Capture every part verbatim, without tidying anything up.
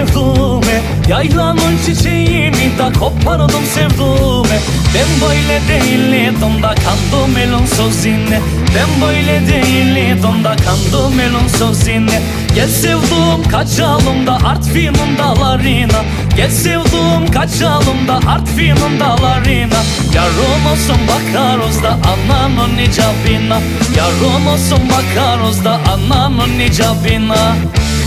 sevduğume, yaylanın çiçeğini da kopardım sevduğume. Ben böyle değildim da kandım elin sözüne. Ben böyle değildim da kandım elin sözüne. Gel sevduğum kaçalım da Artvin'in dağlarına. Gel sevduğum kaçalım da Artvin'in dağlarına. Yarın olsun bakarız da ananın icabına. Yarın olsun bakarız da ananın icabına.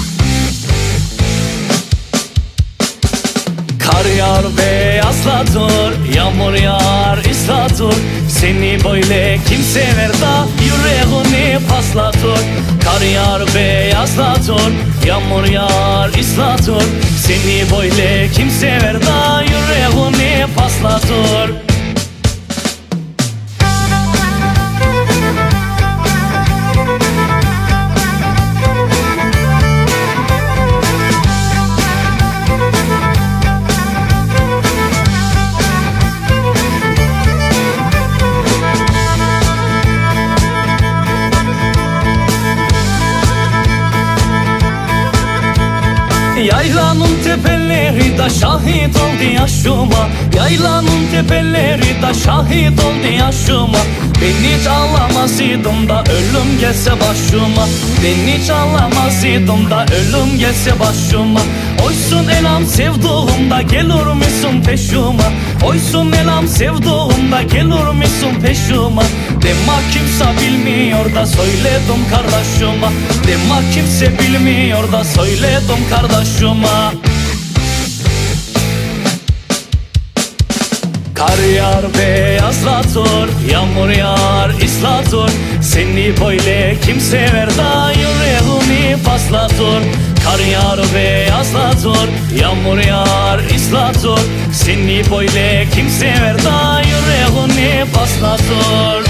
Kar yağar beyazlatır, yağmur yağar ıslatır. Seni böyle kim sever da yüreğini paslatır. Kar yağar beyazlatır, yağmur yağar ıslatır. Seni böyle kim sever da yüreğini paslatır. Yaylanın tepeleri da şahit oldu yaşıma. Yaylanın tepeleri da şahit oldu yaşıma. Ben hiç ağlamazdım da ölüm gelse başıma. Ben hiç ağlamazdım da ölüm gelse başıma. Oysun elam sevduğumda gelir misin peşuma? Oysun elam sevduğumda gelir misin peşuma? Demek kimse bilmiyor da söyledim kardeşime. Demek kimse bilmiyor da söyledim kardeşime. Kar yağar beyazlatır, yağmur yağar ıslatır. Seni böyle kim sever da yüreğini paslatır. Kar yağar beyazlatır, yağmur yağar ıslatır. Seni böyle kim sever da yüreğini paslatır.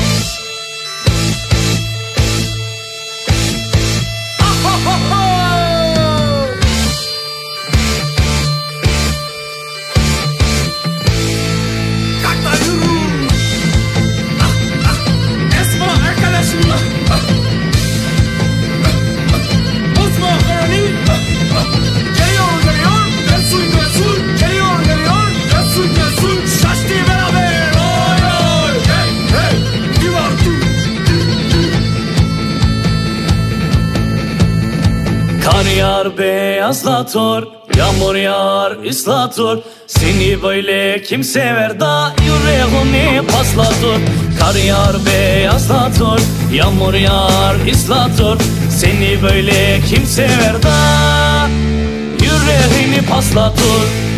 Kar yağar beyazlatır, yağmur yağar ıslatır. Seni böyle kim sever da yüreğini paslatır. Kar yağar beyazlatır, yağmur yağar ıslatır. Seni böyle kim sever da yüreğini paslatır.